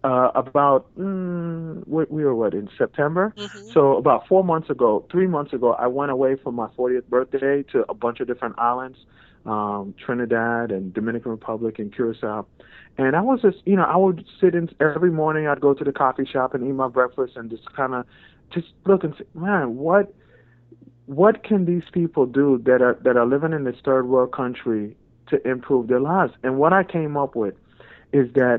D: about we were what, in September.
B: Mm-hmm.
D: So about 3 months ago, I went away for my 40th birthday to a bunch of different islands, Trinidad and Dominican Republic and Curacao. And I was just, I would sit in every morning. I'd go to the coffee shop and eat my breakfast and just kind of just look and say, man, what can these people do that are living in this third world country to improve their lives? And what I came up with is that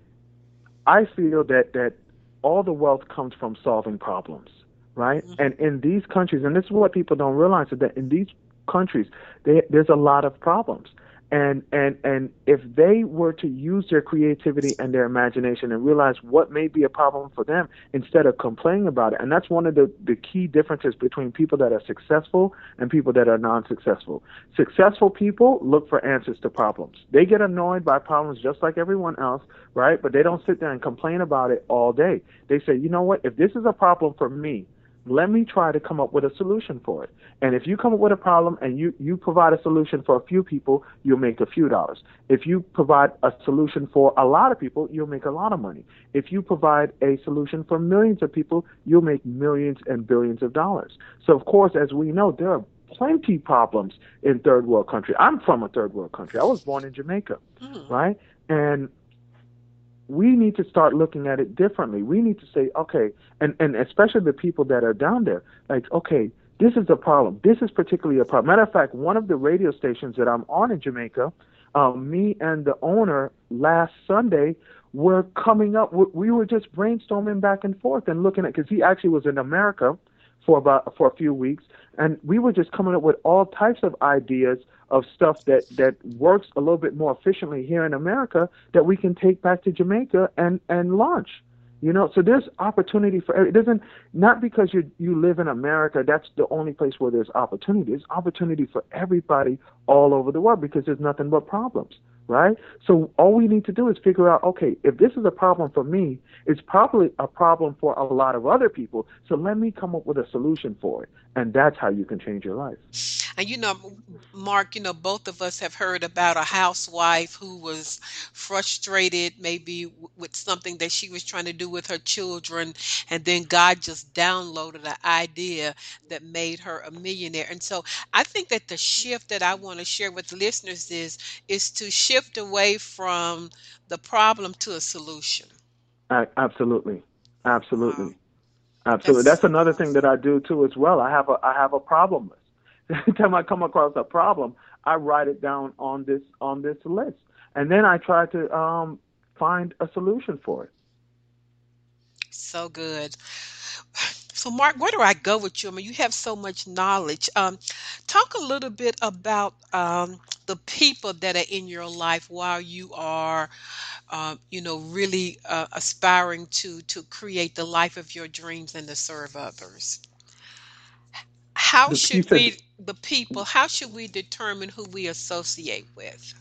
D: I feel that all the wealth comes from solving problems, right? Mm-hmm. And in these countries, and this is what people don't realize, is that in these countries, there's a lot of problems. And if they were to use their creativity and their imagination and realize what may be a problem for them instead of complaining about it, and that's one of the key differences between people that are successful and people that are non-successful. Successful people look for answers to problems. They get annoyed by problems just like everyone else, right? But they don't sit there and complain about it all day. They say, you know what, if this is a problem for me, let me try to come up with a solution for it. And if you come up with a problem and you provide a solution for a few people, you'll make a few dollars. If you provide a solution for a lot of people, you'll make a lot of money. If you provide a solution for millions of people, you'll make millions and billions of dollars. So, of course, as we know, there are plenty problems in third world country. I'm from a third world country. I was born in Jamaica, right? And we need to start looking at it differently. We need to say, okay, and especially the people that are down there, like, okay, this is a problem. This is particularly a problem. Matter of fact, one of the radio stations that I'm on in Jamaica, me and the owner last Sunday were coming up. We were just brainstorming back and forth and looking at, because he actually was in America for a few weeks, and we were just coming up with all types of ideas of stuff that works a little bit more efficiently here in America that we can take back to Jamaica and launch. So there's opportunity for it. Doesn't, not because you live in America, that's the only place where there's opportunity. There's opportunity for everybody all over the world because there's nothing but problems, right? So all we need to do is figure out, okay, if this is a problem for me, it's probably a problem for a lot of other people. So let me come up with a solution for it. And that's how you can change your life.
B: And Mark, both of us have heard about a housewife who was frustrated maybe with something that she was trying to do with her children, and then God just downloaded an idea that made her a millionaire. And so I think that the shift that I want to share with the listeners is to shift away from the problem to a solution.
D: Absolutely. Wow. Absolutely. That's another thing that I do too as well. I have a problem list. Every time I come across a problem, I write it down on this list, and then I try to find a solution for it.
B: So good. So, Mark, where do I go with you? I mean, you have so much knowledge. Talk a little bit about the people that are in your life while you are, really aspiring to create the life of your dreams and to serve others. How should we determine who we associate with?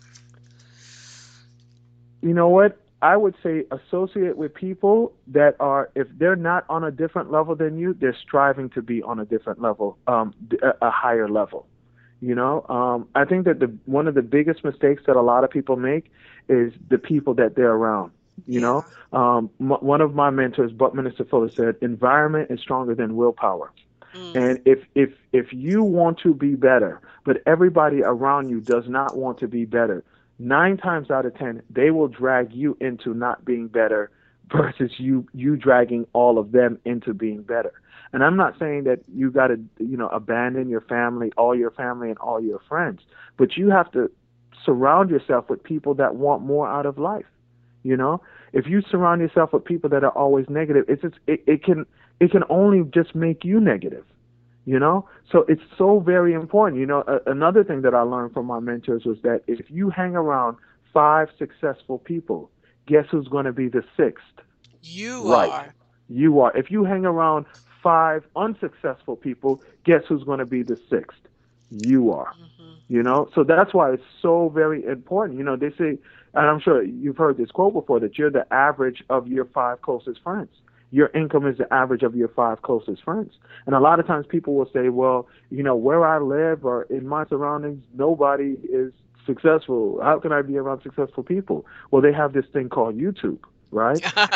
D: You know what? I would say associate with people that are, if they're not on a different level than you, they're striving to be on a different level, a higher level. I think that one of the biggest mistakes that a lot of people make is the people that they're around. One of my mentors, Buckminster Fuller, said, "Environment is stronger than willpower." And if you want to be better, but everybody around you does not want to be better, 9 times out of 10, they will drag you into not being better versus you dragging all of them into being better. And I'm not saying that you got to, abandon your family and all your friends, but you have to surround yourself with people that want more out of life. If you surround yourself with people that are always negative, it can only just make you negative. So it's so very important. Another thing that I learned from my mentors was that if you hang around 5 successful people, guess who's going to be the 6th?
B: You are.
D: You are. If you hang around 5 unsuccessful people, guess who's going to be the 6th? You are. Mm-hmm. So that's why it's so very important. They say, and I'm sure you've heard this quote before, that you're the average of your 5 closest friends. Your income is the average of your 5 closest friends. And a lot of times people will say, well, where I live or in my surroundings, nobody is successful. How can I be around successful people? Well, they have this thing called YouTube, right?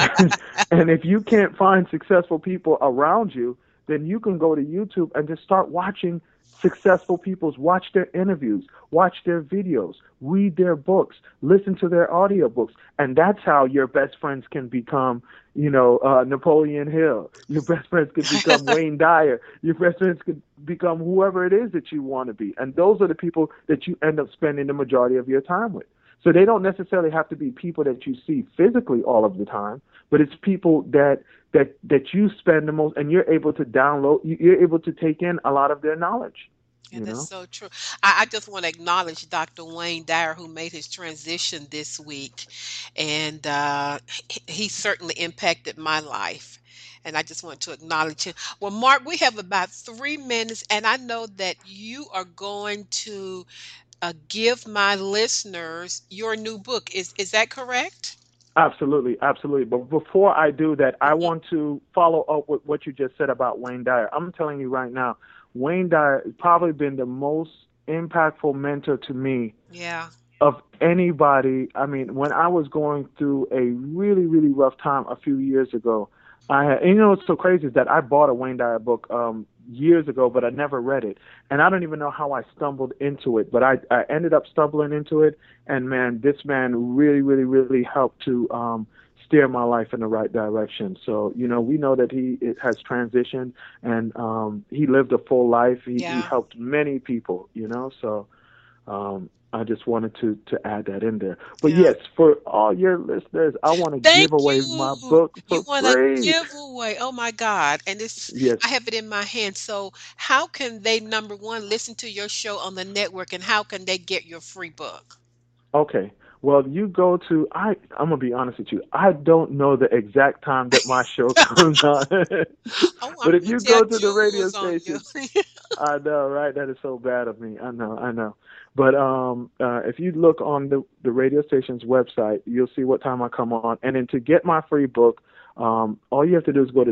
D: And if you can't find successful people around you, then you can go to YouTube and just start watching successful people's, watch their interviews, watch their videos, read their books, listen to their audiobooks. And that's how your best friends can become, Napoleon Hill. Your best friends could become Wayne Dyer. Your best friends could become whoever it is that you want to be. And those are the people that you end up spending the majority of your time with. So they don't necessarily have to be people that you see physically all of the time, but it's people that you spend the most, and you're able to download, you're able to take in a lot of their knowledge.
B: And that's so true. I just want to acknowledge Dr. Wayne Dyer, who made his transition this week, and he certainly impacted my life. And I just want to acknowledge him. Well, Mark, we have about 3 minutes, and I know that you are going to give my listeners your new book. Is that correct?
D: Absolutely, absolutely. But before I do that, I want to follow up with what you just said about Wayne Dyer. I'm telling you right now, Wayne Dyer has probably been the most impactful mentor to me of anybody. I mean, when I was going through a really, really rough time a few years ago, what's so crazy is that I bought a Wayne Dyer book years ago, but I never read it. And I don't even know how I stumbled into it, but I ended up stumbling into it. And man, this man really, really, really helped to steer my life in the right direction. So, we know that he has transitioned, and he lived a full life. He helped many people, so I just wanted to add that in there. But yes, for all your listeners, I want to give away my book for free.
B: You want to give away? Oh my God! And I have it in my hand. So how can they, number one, listen to your show on the network, and how can they get your free book?
D: Okay. Well, you go to, I'm going to be honest with you, I don't know the exact time that my show comes on. But if you go to the radio station, I know, right? That is so bad of me. I know. But if you look on the radio station's website, you'll see what time I come on. And then to get my free book, all you have to do is go to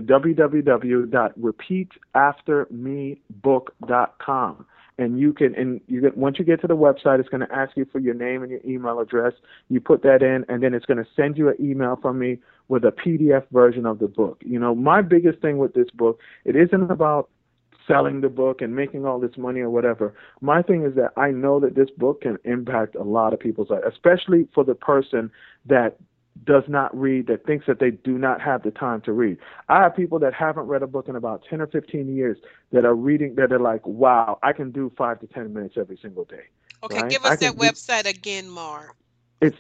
D: www.repeataftermebook.com. And once you get to the website, it's going to ask you for your name and your email address. You put that in, and then it's going to send you an email from me with a PDF version of the book. My biggest thing with this book, it isn't about selling the book and making all this money or whatever. My thing is that I know that this book can impact a lot of people's lives, especially for the person that does not read, that thinks that they do not have the time to read. I have people that haven't read a book in about 10 or 15 years that are reading, that are like, wow, I can do 5 to 10 minutes every single day.
B: Okay, right? Give us that website again, Mark.
D: It's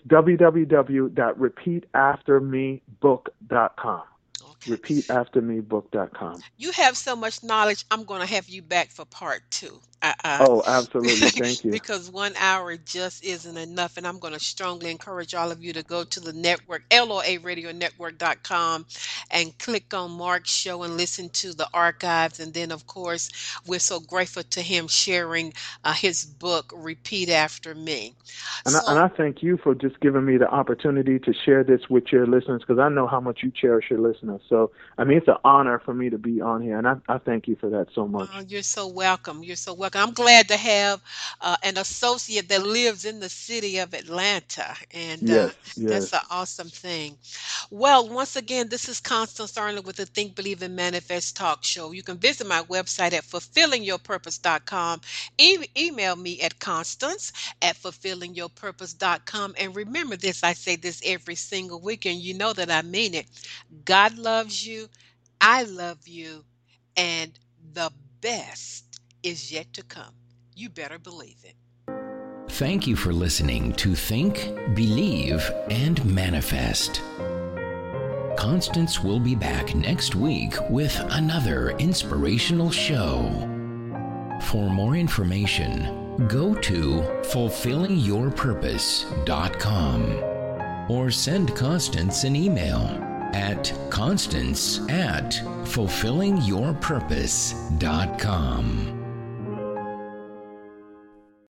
D: www.repeataftermebook.com. Repeataftermebook.com.
B: You have so much knowledge. I'm going to have you back for part 2.
D: Oh, absolutely. Thank you.
B: Because 1 hour just isn't enough. And I'm going to strongly encourage all of you to go to the network, LOARadionetwork.com, and click on Mark's show and listen to the archives. And then, of course, we're so grateful to him sharing his book, Repeat After Me.
D: And I thank you for just giving me the opportunity to share this with your listeners, because I know how much you cherish your listeners. So, it's an honor for me to be on here, and I thank you for that so much.
B: Oh, you're so welcome. You're so welcome. I'm glad to have an associate that lives in the city of Atlanta, and that's an awesome thing. Well, once again, this is Constance Arnold with the Think, Believe, and Manifest Talk Show. You can visit my website at fulfillingyourpurpose.com. Email me at constance@fulfillingyourpurpose.com. And remember this, I say this every single week, and you know that I mean it. God loves you, I love you, and the best is yet to come. You better believe it.
A: Thank you for listening to Think, Believe, and Manifest. Constance will be back next week with another inspirational show. For more information, go to fulfillingyourpurpose.com or send Constance an email at constance@fulfillingyourpurpose.com.